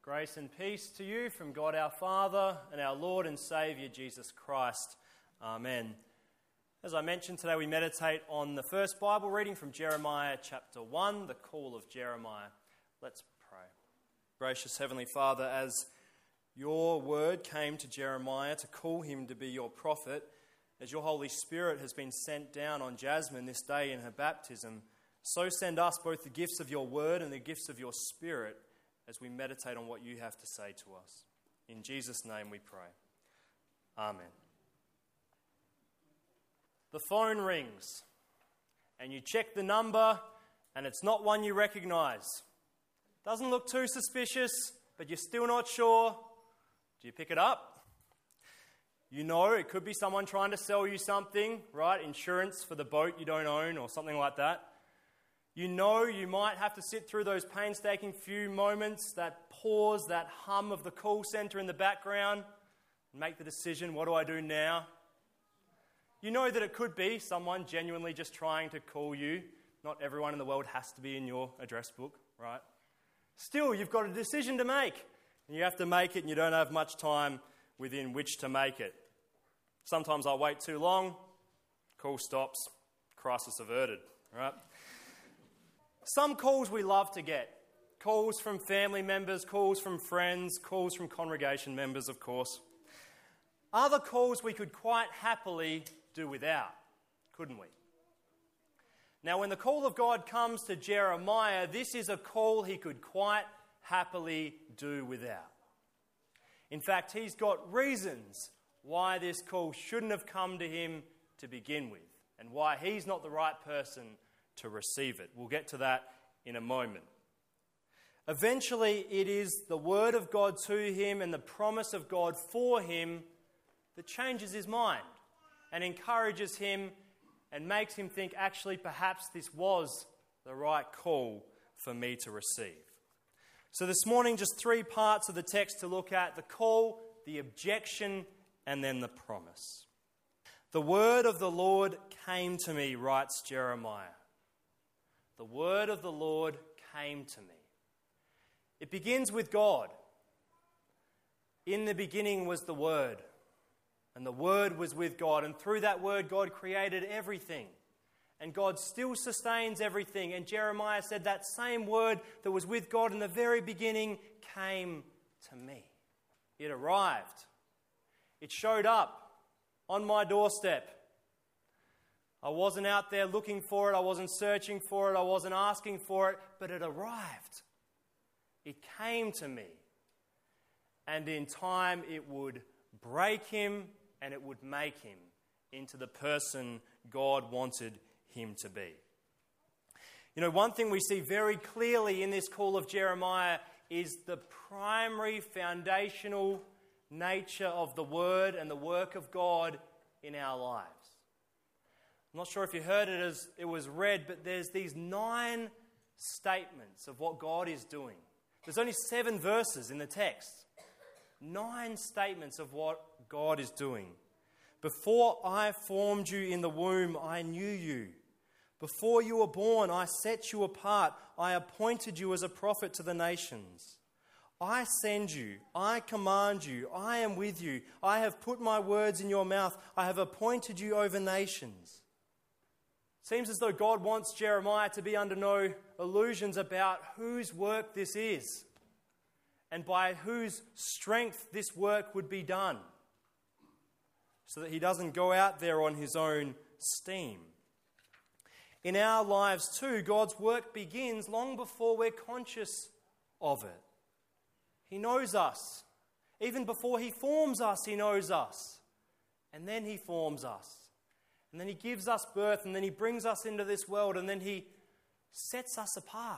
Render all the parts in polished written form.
Grace and peace to you from God our Father and our Lord and Saviour Jesus Christ. Amen. As I mentioned, today we meditate on the first Bible reading from Jeremiah chapter 1, the call of Jeremiah. Let's pray. Gracious Heavenly Father, as your word came to Jeremiah to call him to be your prophet, as your Holy Spirit has been sent down on Jasmine this day in her baptism, so send us both the gifts of your word and the gifts of your Spirit as we meditate on what you have to say to us. In Jesus' name we pray. Amen. The phone rings, and you check the number, and it's not one you recognise. Doesn't look too suspicious, but you're still not sure. Do you pick it up? You know it could be someone trying to sell you something, right? Insurance for the boat you don't own or something like that. You know you might have to sit through those painstaking few moments, that pause, that hum of the call centre in the background, and make the decision, what do I do now? You know that it could be someone genuinely just trying to call you. Not everyone in the world has to be in your address book, right? Still, you've got a decision to make, and you have to make it, and you don't have much time within which to make it. Sometimes I wait too long, call stops, crisis averted, right? Some calls we love to get. Calls from family members, calls from friends, calls from congregation members, of course. Other calls we could quite happily do without, couldn't we? Now, when the call of God comes to Jeremiah, this is a call he could quite happily do without. In fact, he's got reasons why this call shouldn't have come to him to begin with, and why he's not the right person to receive it. We'll get to that in a moment. Eventually, it is the word of God to him and the promise of God for him that changes his mind and encourages him and makes him think, actually, perhaps this was the right call for me to receive. So this morning, just three parts of the text to look at: the call, the objection, and then the promise. The word of the Lord came to me, writes Jeremiah. The word of the Lord came to me. It begins with God. In the beginning was the Word, and the Word was with God, and through that Word God created everything, and God still sustains everything. And Jeremiah said that same Word that was with God in the very beginning came to me. It arrived. It showed up on my doorstep. I wasn't out there looking for it, I wasn't searching for it, I wasn't asking for it, but it arrived. It came to me. And in time it would break him and it would make him into the person God wanted him to be. You know, one thing we see very clearly in this call of Jeremiah is the primary foundational nature of the Word and the work of God in our lives. I'm not sure if you heard it as it was read, but there's these 9 statements of what God is doing. There's only 7 verses in the text. 9 statements of what God is doing. Before I formed you in the womb, I knew you. Before you were born, I set you apart. I appointed you as a prophet to the nations. I send you. I command you. I am with you. I have put my words in your mouth. I have appointed you over nations. Seems as though God wants Jeremiah to be under no illusions about whose work this is and by whose strength this work would be done, so that he doesn't go out there on his own steam. In our lives too, God's work begins long before we're conscious of it. He knows us. Even before he forms us, he knows us. And then he forms us. And then he gives us birth, and then he brings us into this world, and then he sets us apart.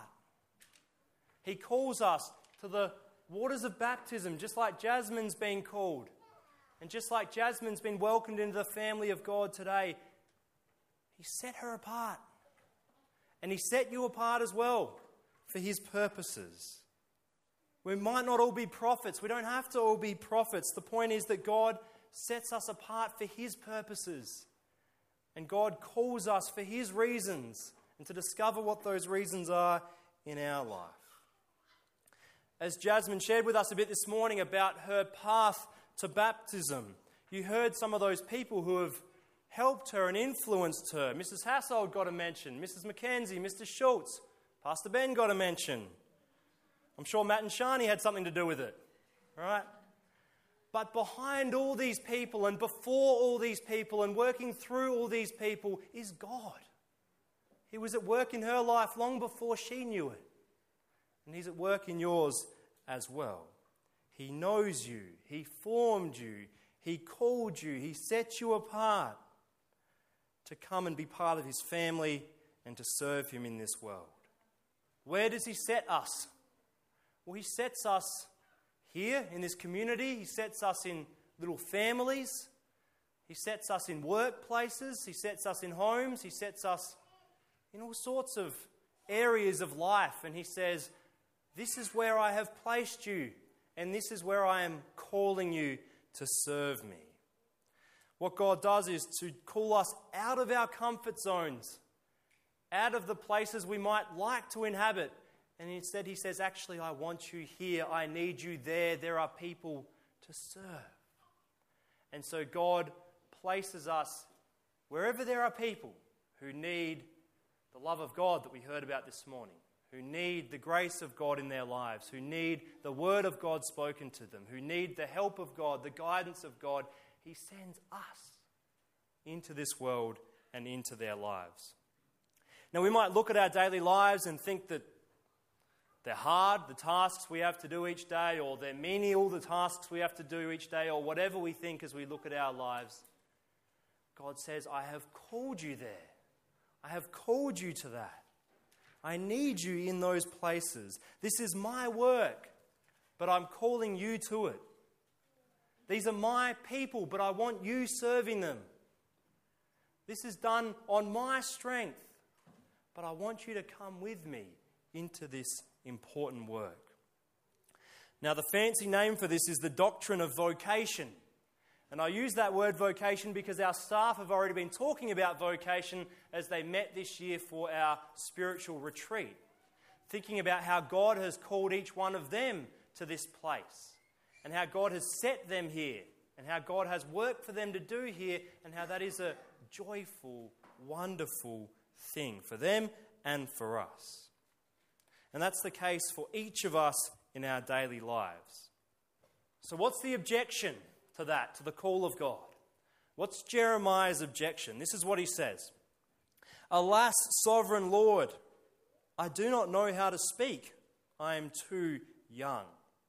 He calls us to the waters of baptism, just like Jasmine's been called. And just like Jasmine's been welcomed into the family of God today, he set her apart. And he set you apart as well for his purposes. We might not all be prophets. We don't have to all be prophets. The point is that God sets us apart for his purposes. And God calls us for his reasons and to discover what those reasons are in our life. As Jasmine shared with us a bit this morning about her path to baptism, you heard some of those people who have helped her and influenced her. Mrs. Hassold got a mention, Mrs. Mackenzie, Mr. Schultz, Pastor Ben got a mention. I'm sure Matt and Shani had something to do with it, right? But behind all these people and before all these people and working through all these people is God. He was at work in her life long before she knew it. And He's at work in yours as well. He knows you. He formed you. He called you. He set you apart to come and be part of His family and to serve Him in this world. Where does He set us? Well, He sets us here in this community. He sets us in little families. He sets us in workplaces. He sets us in homes. He sets us in all sorts of areas of life. And He says, this is where I have placed you, and this is where I am calling you to serve me. What God does is to call us out of our comfort zones, out of the places we might like to inhabit. And instead He says, actually, I want you here. I need you there. There are people to serve. And so God places us wherever there are people who need the love of God that we heard about this morning, who need the grace of God in their lives, who need the word of God spoken to them, who need the help of God, the guidance of God. He sends us into this world and into their lives. Now, we might look at our daily lives and think that they're hard, the tasks we have to do each day, or they're menial, the tasks we have to do each day, or whatever we think as we look at our lives. God says, I have called you there. I have called you to that. I need you in those places. This is my work, but I'm calling you to it. These are my people, but I want you serving them. This is done on my strength, but I want you to come with me into this important work. Now, the fancy name for this is the doctrine of vocation. And I use that word vocation because our staff have already been talking about vocation as they met this year for our spiritual retreat, thinking about how God has called each one of them to this place, and how God has set them here, and how God has work for them to do here, and how that is a joyful, wonderful thing for them and for us. And that's the case for each of us in our daily lives. So what's the objection to that, to the call of God? What's Jeremiah's objection? This is what he says. Alas, sovereign Lord, I do not know how to speak. I am too young.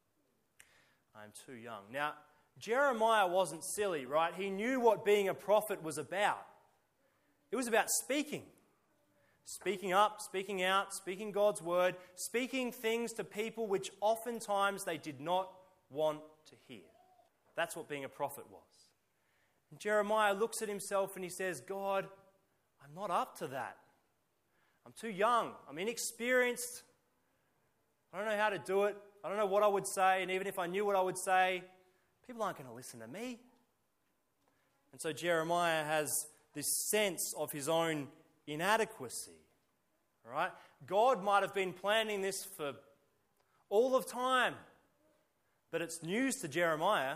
I am too young. Now, Jeremiah wasn't silly, right? He knew what being a prophet was about. It was about speaking. Speaking up, speaking out, speaking God's word, speaking things to people which oftentimes they did not want to hear. That's what being a prophet was. And Jeremiah looks at himself and he says, God, I'm not up to that. I'm too young. I'm inexperienced. I don't know how to do it. I don't know what I would say. And even if I knew what I would say, people aren't going to listen to me. And so Jeremiah has this sense of his own inadequacy. All right? God might have been planning this for all of time, but it's news to Jeremiah.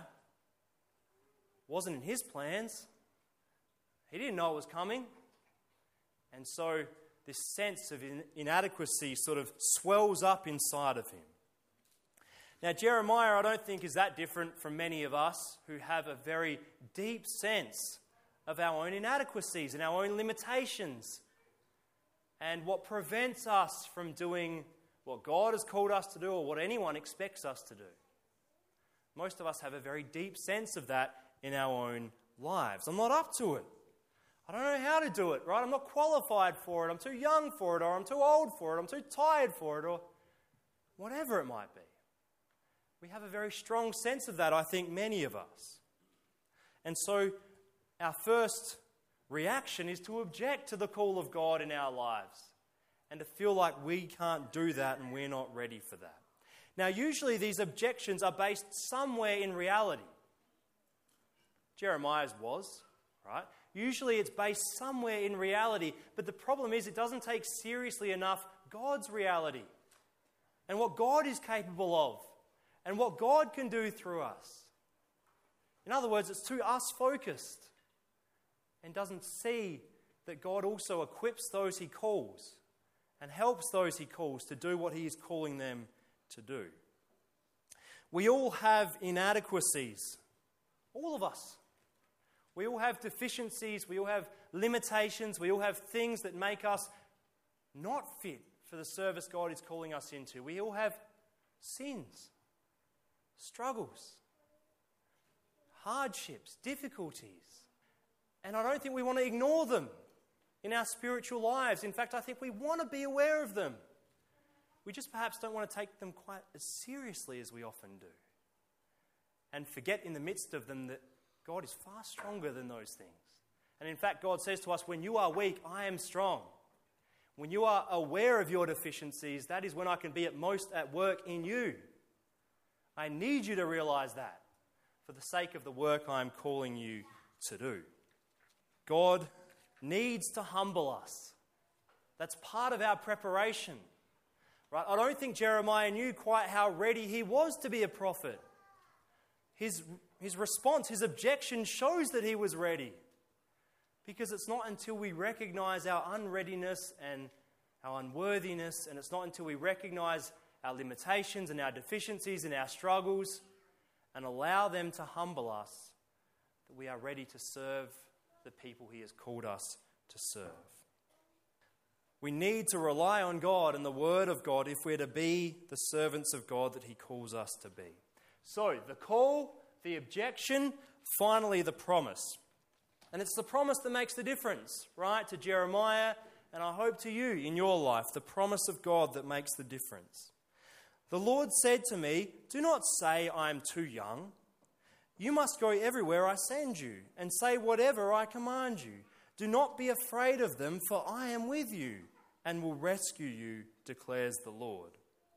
It wasn't in his plans. He didn't know it was coming. And so this sense of inadequacy sort of swells up inside of him. Now, Jeremiah, I don't think, is that different from many of us who have a very deep sense of our own inadequacies and our own limitations and what prevents us from doing what God has called us to do or what anyone expects us to do. Most of us have a very deep sense of that in our own lives. I'm not up to it. I don't know how to do it, right? I'm not qualified for it. I'm too young for it, or I'm too old for it. I'm too tired for it, or whatever it might be. We have a very strong sense of that, I think, many of us. And so our first reaction is to object to the call of God in our lives and to feel like we can't do that and we're not ready for that. Now, usually these objections are based somewhere in reality. Jeremiah's was, right? Usually it's based somewhere in reality, but the problem is it doesn't take seriously enough God's reality and what God is capable of and what God can do through us. In other words, it's too us focused and doesn't see that God also equips those he calls and helps those he calls to do what he is calling them to do. We all have inadequacies, all of us. We all have deficiencies, we all have limitations, we all have things that make us not fit for the service God is calling us into. We all have sins, struggles, hardships, difficulties. And I don't think we want to ignore them in our spiritual lives. In fact, I think we want to be aware of them. We just perhaps don't want to take them quite as seriously as we often do. And forget in the midst of them that God is far stronger than those things. And in fact, God says to us, when you are weak, I am strong. When you are aware of your deficiencies, that is when I can be at most at work in you. I need you to realize that for the sake of the work I am calling you to do. God needs to humble us. That's part of our preparation. Right? I don't think Jeremiah knew quite how ready he was to be a prophet. His response, his objection shows that he was ready. Because it's not until we recognize our unreadiness and our unworthiness, and it's not until we recognize our limitations and our deficiencies and our struggles and allow them to humble us that we are ready to serve the people he has called us to serve. We need to rely on God and the Word of God if we're to be the servants of God that he calls us to be. So, the call, the objection, finally the promise. And it's the promise that makes the difference, right? To Jeremiah, and I hope to you in your life, the promise of God that makes the difference. The Lord said to me, do not say I am too young. You must go everywhere I send you and say whatever I command you. Do not be afraid of them, for I am with you and will rescue you, declares the Lord.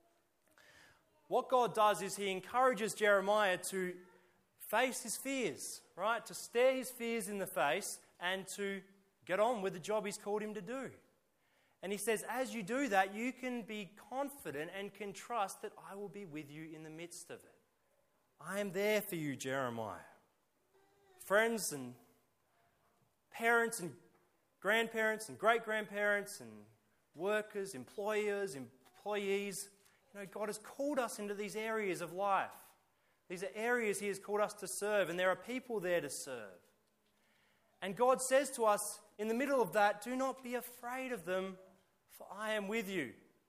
What God does is he encourages Jeremiah to face his fears, right? To stare his fears in the face and to get on with the job he's called him to do. And he says, as you do that, you can be confident and can trust that I will be with you in the midst of it. I am there for you, Jeremiah. Friends and parents and grandparents and great-grandparents and workers, employers, employees, God has called us into these areas of life. These are areas he has called us to serve, and there are people there to serve. And God says to us in the middle of that, do not be afraid of them, for I am with you.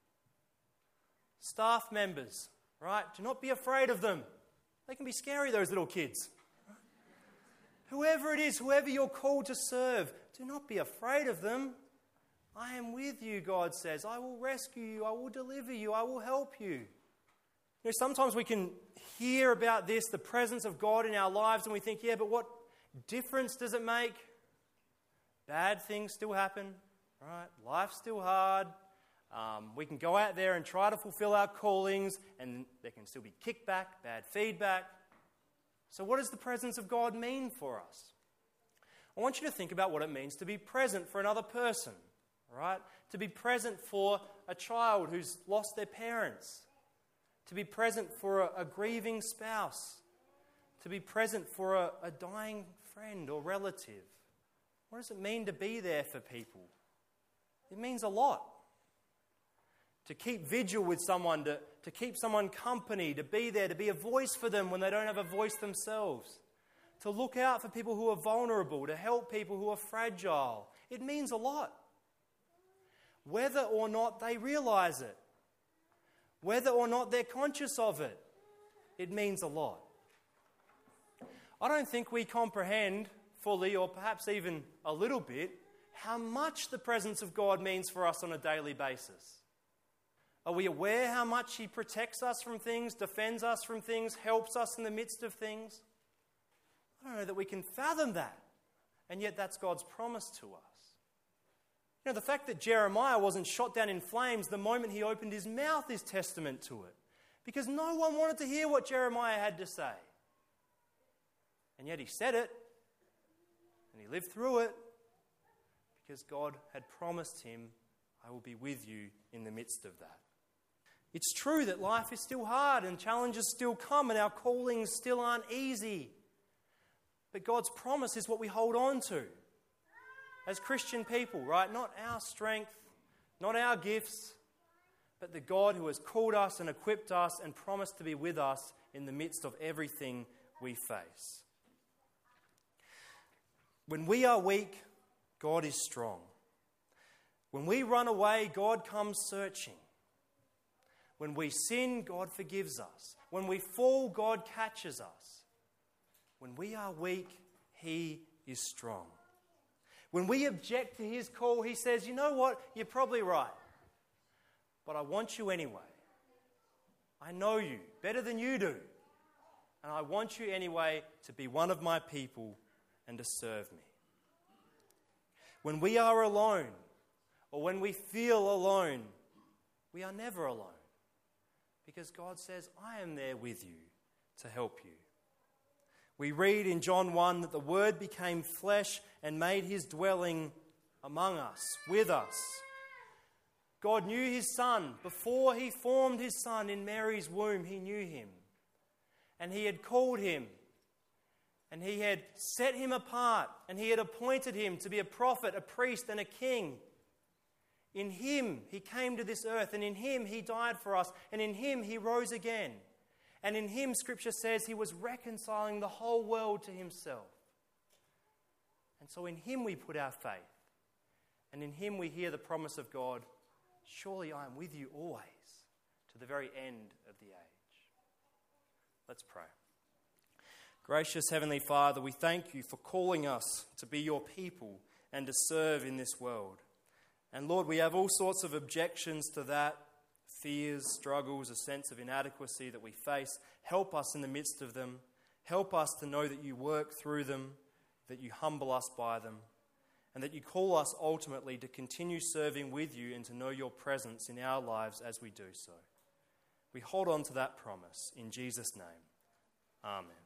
Staff members, right? Do not be afraid of them. They can be scary, those little kids. Whoever it is, whoever you're called to serve, do not be afraid of them. I am with you, God says. I will rescue you. I will deliver you. I will help you. Sometimes we can hear about this, the presence of God in our lives, and we think, yeah, but what difference does it make? Bad things still happen, right? Life's still hard. We can go out there and try to fulfill our callings, and there can still be kickback, bad feedback. So what does the presence of God mean for us? I want you to think about what it means to be present for another person, right? To be present for a child who's lost their parents. To be present for a grieving spouse. To be present for a dying friend or relative. What does it mean to be there for people? It means a lot. To keep vigil with someone, to keep someone company, to be there, to be a voice for them when they don't have a voice themselves. To look out for people who are vulnerable, to help people who are fragile. It means a lot. Whether or not they realize it, whether or not they're conscious of it, it means a lot. I don't think we comprehend fully, or perhaps even a little bit, how much the presence of God means for us on a daily basis. Are we aware how much he protects us from things, defends us from things, helps us in the midst of things? I don't know that we can fathom that. And yet that's God's promise to us. The fact that Jeremiah wasn't shot down in flames the moment he opened his mouth is testament to it. Because no one wanted to hear what Jeremiah had to say. And yet he said it, and he lived through it, because God had promised him, I will be with you in the midst of that. It's true that life is still hard and challenges still come and our callings still aren't easy. But God's promise is what we hold on to as Christian people, right? Not our strength, not our gifts, but the God who has called us and equipped us and promised to be with us in the midst of everything we face. When we are weak, God is strong. When we run away, God comes searching. When we sin, God forgives us. When we fall, God catches us. When we are weak, He is strong. When we object to His call, He says, you know what, you're probably right, but I want you anyway. I know you better than you do, and I want you anyway to be one of my people and to serve me. When we are alone, or when we feel alone, we are never alone, because God says, I am there with you to help you. We read in John 1 that the Word became flesh and made His dwelling among us, with us. God knew His Son. Before He formed His Son in Mary's womb, He knew Him. And He had called Him. And He had set Him apart. And He had appointed Him to be a prophet, a priest, and a king. In Him, He came to this earth. And in Him, He died for us. And in Him, He rose again. And in Him, Scripture says, He was reconciling the whole world to Himself. And so in Him we put our faith. And in Him we hear the promise of God, surely I am with you always, to the very end of the age. Let's pray. Gracious Heavenly Father, we thank you for calling us to be your people and to serve in this world. And Lord, we have all sorts of objections to that, fears, struggles, a sense of inadequacy that we face. Help us in the midst of them. Help us to know that you work through them, that you humble us by them, and that you call us ultimately to continue serving with you and to know your presence in our lives as we do so. We hold on to that promise in Jesus' name. Amen.